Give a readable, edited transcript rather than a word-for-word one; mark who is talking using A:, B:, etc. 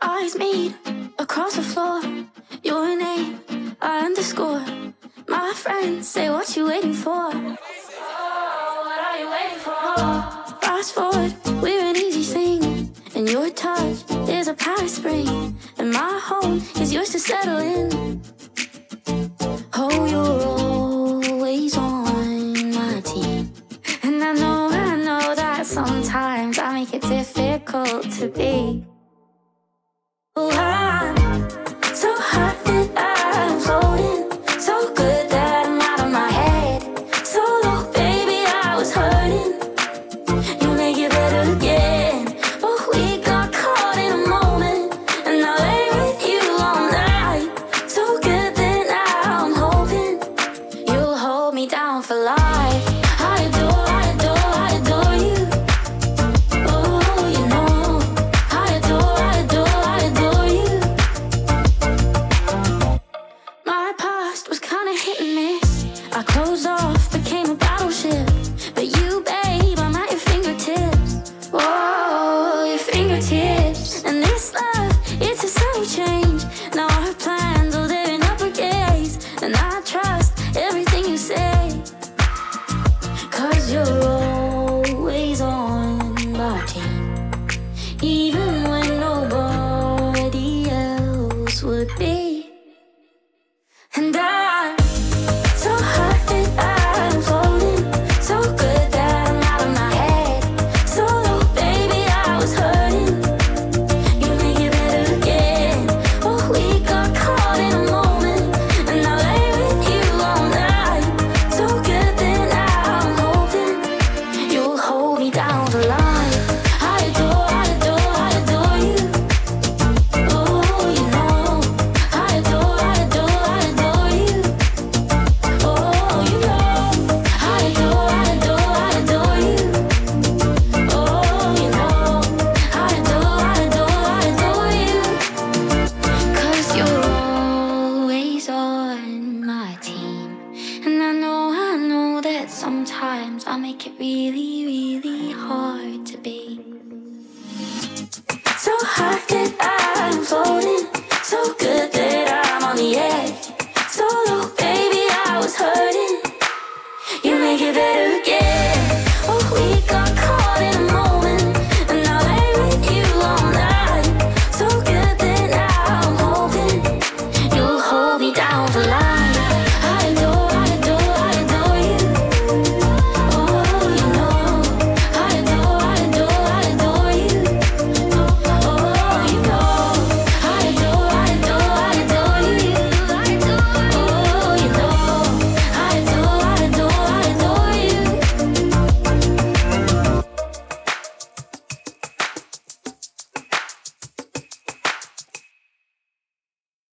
A: Eyes meet across the floor. Your name, I underscore. My friends say, what you waiting for? Oh, what are you waiting for? Fast forward, we're an easy thing. And your touch is a power spring. And my home is yours to settle in. Oh, you're always on my team. And I know that sometimes I make it difficult to be. Oh, I'm so hot that I'm floating, so good that I'm out of my head. So low, baby, I was hurting. You make it better again. Oh, we got caught in a moment, and I lay with you all night. So good that now I'm hoping you'll hold me down for life. I adore you. Oh, you know, I adore you. My past was kinda hit and miss. I closed off, became a battleship. But you, babe, I'm at your fingertips. Whoa, your fingertips. And this love, it's a subtle change. Now our plans, oh, they're in uppercase. And I trust everything you say. 'Cause you're always on my team, even when nobody else would be. And I'm so hot that I'm floating, so good that I'm out of my head. So low, baby, I was hurting. You make it better again. Oh, we got caught in a moment, and I lay with you all night. So good that now I'm hoping you'll hold me down for life. I adore you. Oh, you know, I adore you. Oh, you know, I adore you. Oh, you know, I adore you. 'Cause you're always on my team. And I know that sometimes I make it really, really hard to be. So hard that